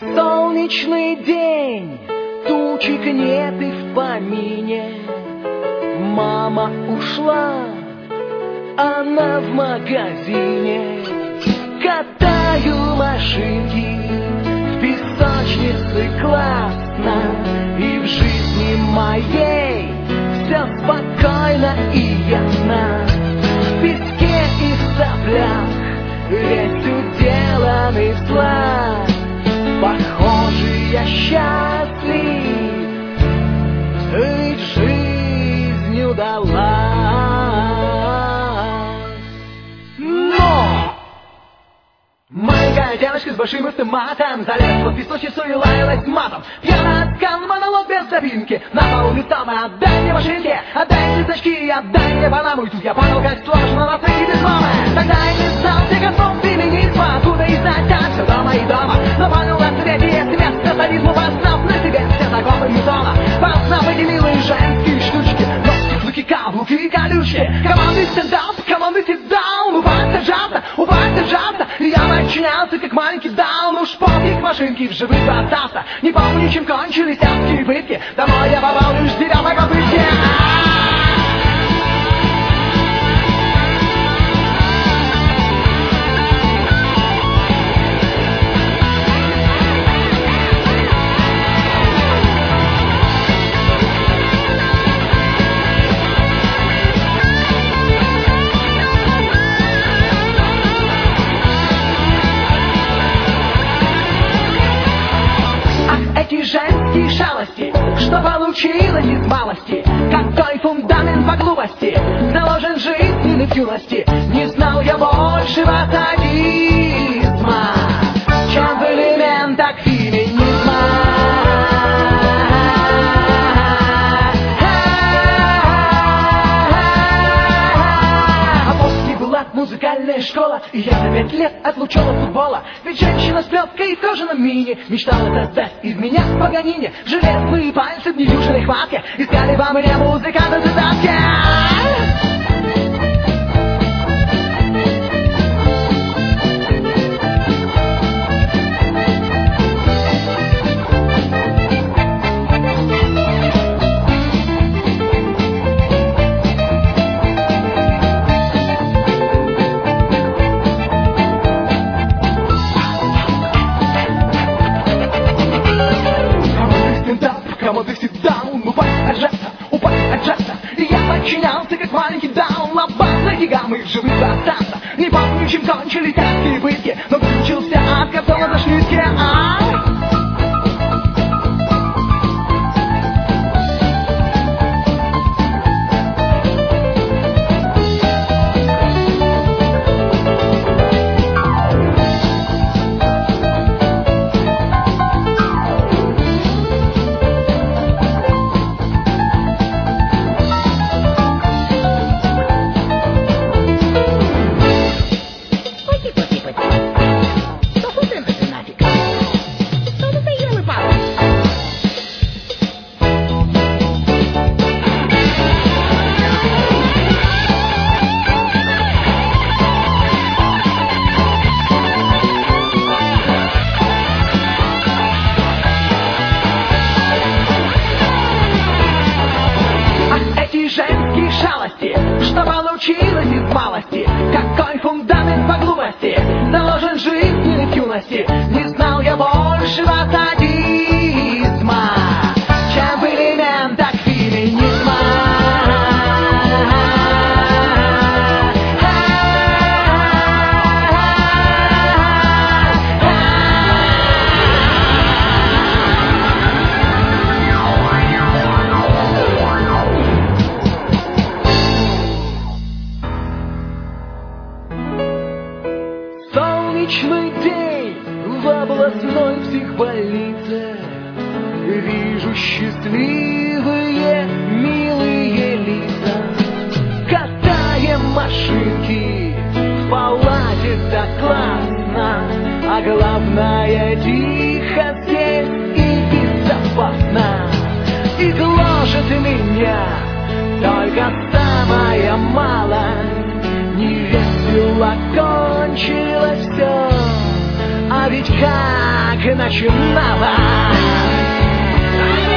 Солнечный день, тучек нет и в помине. Мама ушла, она в магазине. Катаю машинки, в песочнице классно. И в жизни моей все спокойно и ясно. В песке и соплях весь уделанный взлад. Похоже, я счастлив, ведь жизнь удалась. Но маленькая девочка с большим автоматом залезла в песочницу и лаялась матом. Пьяна от кан, монолог без запинки. На полу листала: отдай мне машинки, отдай цветочки, отдай мне панаму. И тут я понял, как сложно на свете без мамы. Тогда я не знал всех основ феминизма, откуда и знать, как все дома и дома. Но понял на свете, если вместо сатанизма, познав на себе все законы Ньютона. Познав эти милые женские штучки, ногти, клыки, каблуки, колючки. Команды стендап, команды сит-даун. Упасть, сажаться, я подчинялся, как маленький даун. Уж пофиг, машинки в живых остался. Не помню, чем кончились адские пытки. Домой я попал лишь с 9-й попытки. Женские шалости, что получилось из малости. Какой фундамент по глупости заложен жизненный в юности. Не знал я большего садизма, чем в элементах феминизма. А после была музыкальная школа, и я на 5 лет отлучен от футбола. Ведь женщина с плеткой в кожаном мини мечтала создать из меня Паганини. Железные пальцы в недюжиной хватке искали во мне музыканта задатки. Команды сит-даун, упасть, отжаться. И я подчинялся, как маленький даун. Лобался гигамы в живых остаться. Не помню, чем кончились адские пытки, но включился от капсула до шлюзки. Женские шалости, что получилось из малости. Какой фундамент по глупости заложен жизненный в юности. Не знал я большего садизма, чем в элементах феминизма. Солнечный день в областной психбольнице. Вижу счастливые, милые лица. Катаем машинки, в палате так классно. А главное, тихо здесь и безопасно. И гложет меня только самая малость. Не весело кончилось все, а ведь как начиналось.